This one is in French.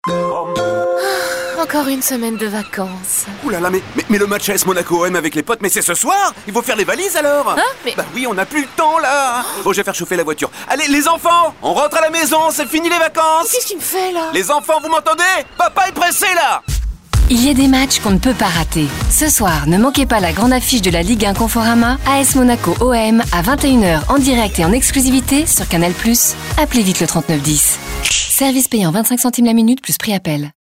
Encore une semaine de vacances. Ouh là là, mais le match AS Monaco-OM avec les potes, mais c'est ce soir. Il faut faire les valises alors. Mais... Bah oui, on n'a plus le temps là. Bon, je vais faire chauffer la voiture. Allez, les enfants, on rentre à la maison, c'est fini les vacances. Qu'est-ce qu'il me fait là? Les enfants, vous m'entendez? Papa est pressé là. Il y a des matchs qu'on ne peut pas rater. Ce soir, ne manquez pas la grande affiche de la Ligue 1 Conforama, AS Monaco OM, à 21h en direct et en exclusivité sur Canal+. Appelez vite le 3910. Service payant 25 centimes la minute plus prix appel.